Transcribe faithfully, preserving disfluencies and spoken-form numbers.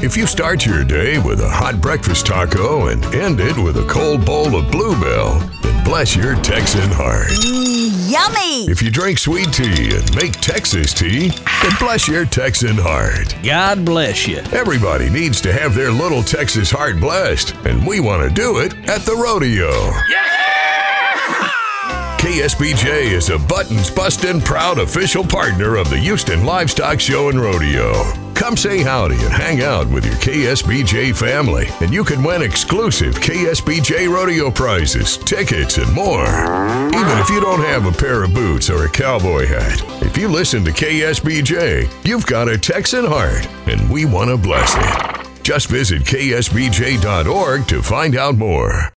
If you start your day with a hot breakfast taco and end it with a cold bowl of Bluebell, then bless your Texan heart. Mm, yummy! If you drink sweet tea and make Texas tea, then bless your Texan heart. God bless you. Everybody needs to have their little Texas heart blessed, and we want to do it at the rodeo. Yeah! K S B J is a buttons-bustin' proud official partner of the Houston Livestock Show and Rodeo. Come say howdy and hang out with your K S B J family, and you can win exclusive K S B J rodeo prizes, tickets, and more. Even if you don't have a pair of boots or a cowboy hat, if you listen to K S B J, you've got a Texan heart, and we want to bless it. Just visit K S B J dot org to find out more.